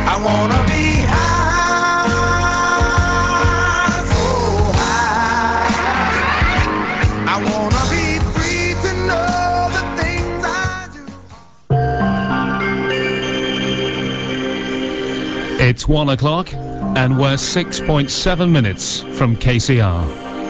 I wanna be high, so high. I wanna be free to know the things I do. It's 1 o'clock, and we're 6.7 minutes from KCR.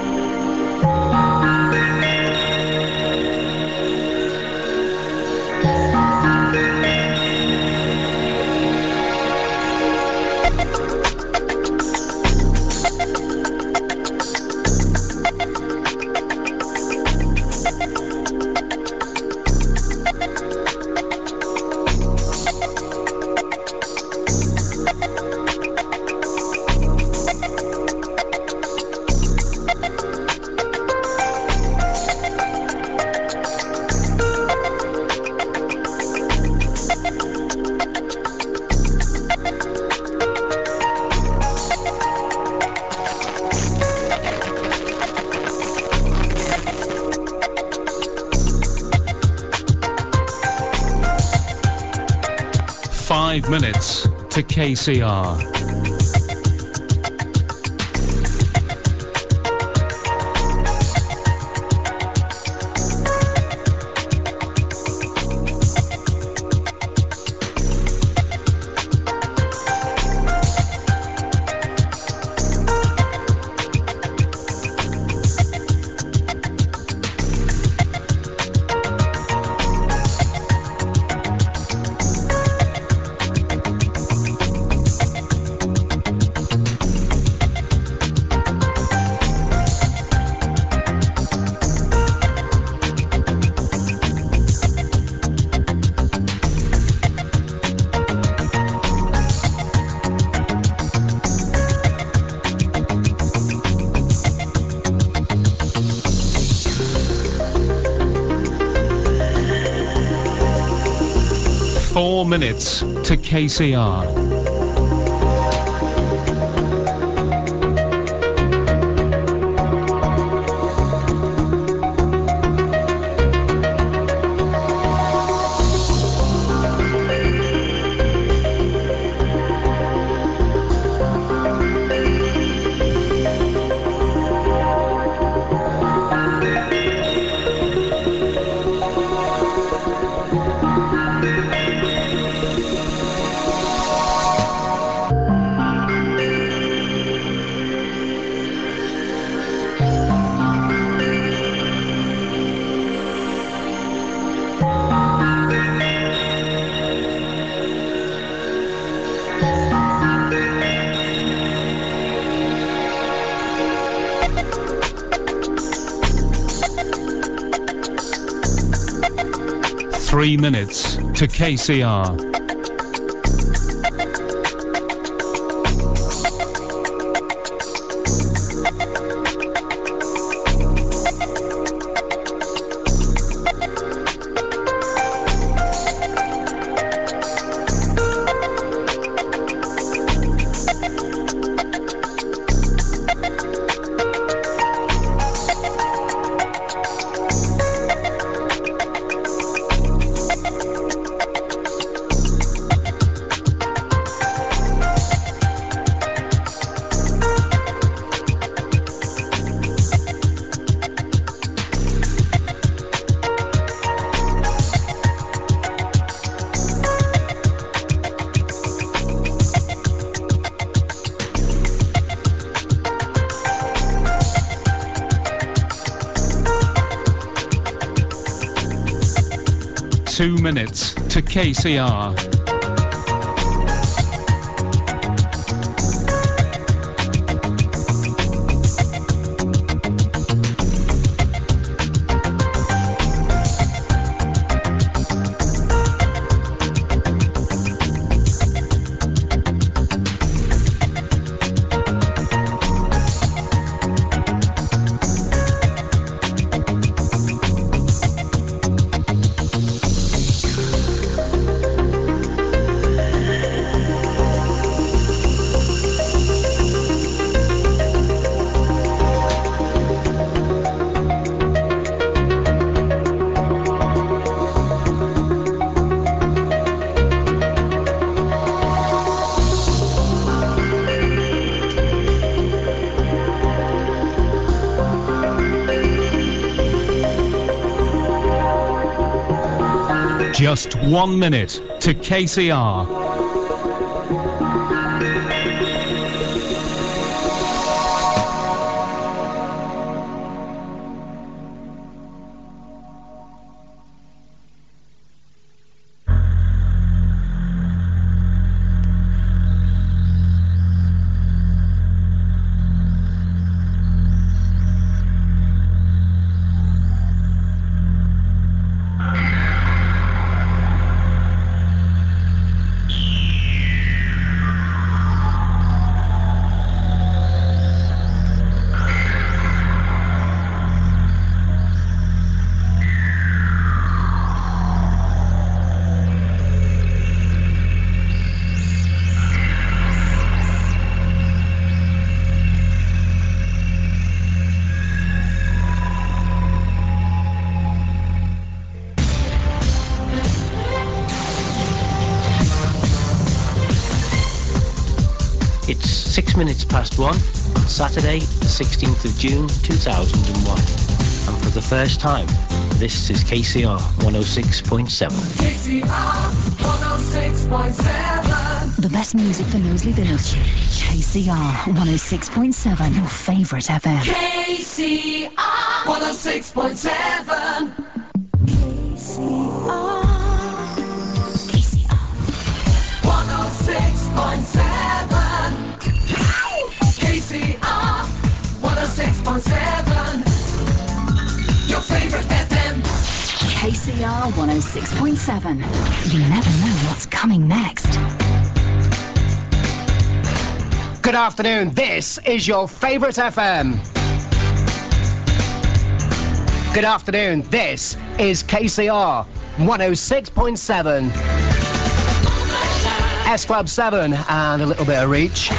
Minutes to KCR. Minutes to KCR. 3 minutes to KCR. Two minutes to KCR. Just 1 minute to KCR. It's 6 minutes past 1 on Saturday, the 16th of June 2001. And for the first time, this is KCR 106.7. KCR 106.7. The best music for Knowsley Village. KCR 106.7, your favourite FM. KCR 106.7. KCR 106.7. KCR 106.7. Your favorite FM. KCR 106.7. You never know what's coming next. Good afternoon, this is your favourite FM. Good afternoon, this is KCR 106.7. S Club 7 and a little bit of Reach.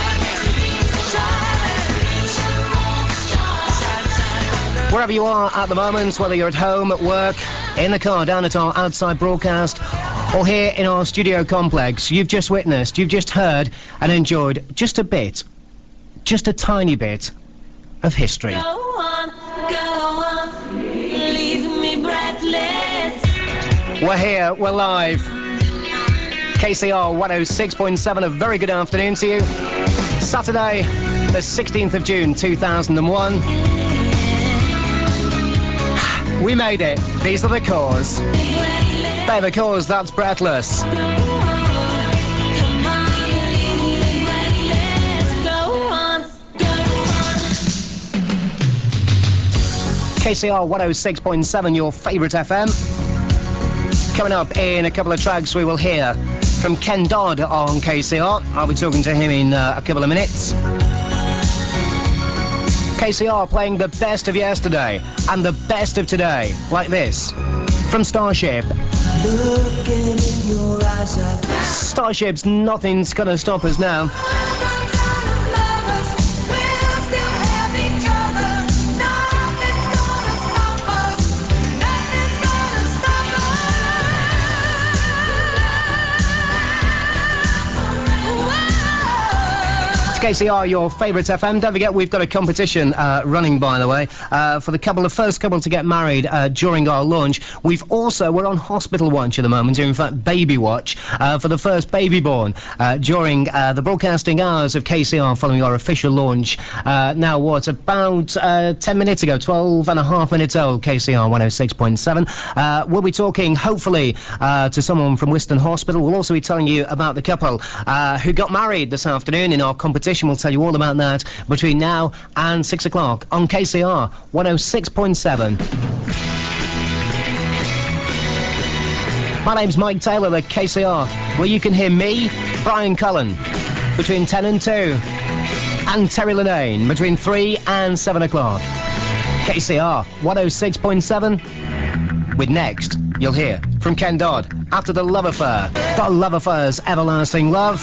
Wherever you are at the moment, whether you're at home, at work, in the car, down at our outside broadcast, or here in our studio complex, you've just witnessed, you've just heard and enjoyed just a bit, just a tiny bit of history. Go on, leave me breathless. We're here, we're live. KCR 106.7, a very good afternoon to you. Saturday, the 16th of June 2001. We made it. These are the Cause. They're the Cause, that's Breathless. KCR 106.7, your favourite FM. Coming up in a couple of tracks we will hear from Ken Dodd on KCR. I'll be talking to him in a couple of minutes. KCR playing the best of yesterday and the best of today, like this, from Starship. Looking in your eyes, Starship's Nothing's Gonna Stop Us Now. KCR, your favourite FM. Don't forget, we've got a competition running, by the way, for the first couple to get married during our launch. We're on hospital watch at the moment, in fact, baby watch, for the first baby born during the broadcasting hours of KCR following our official launch. Now, about 10 minutes ago, 12 and a half minutes old, KCR 106.7. We'll be talking, hopefully, to someone from Wiston Hospital. We'll also be telling you about the couple who got married this afternoon in our competition. We'll tell you all about that between now and 6 o'clock on KCR 106.7. My name's Mike Taylor at KCR, where you can hear me, Brian Cullen, between 10 and 2, and Terry Linnane between 3 and 7 o'clock. KCR 106.7, with next, you'll hear from Ken Dodd after The Love Affair. The Love Affair's Everlasting Love.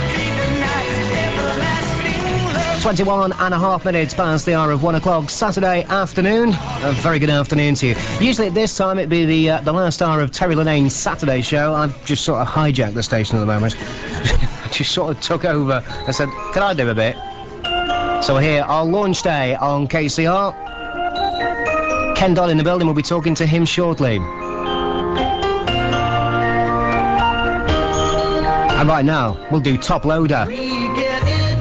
21 and a half minutes past the hour of 1 o'clock Saturday afternoon. A very good afternoon to you. Usually at this time it'd be the last hour of Terry Linnane's Saturday show. I've just sort of hijacked the station at the moment. Just sort of took over and said, can I do a bit? So we're here, our launch day on KCR. Ken Dodd in the building, we'll be talking to him shortly. And right now, we'll do Top Loader. We get in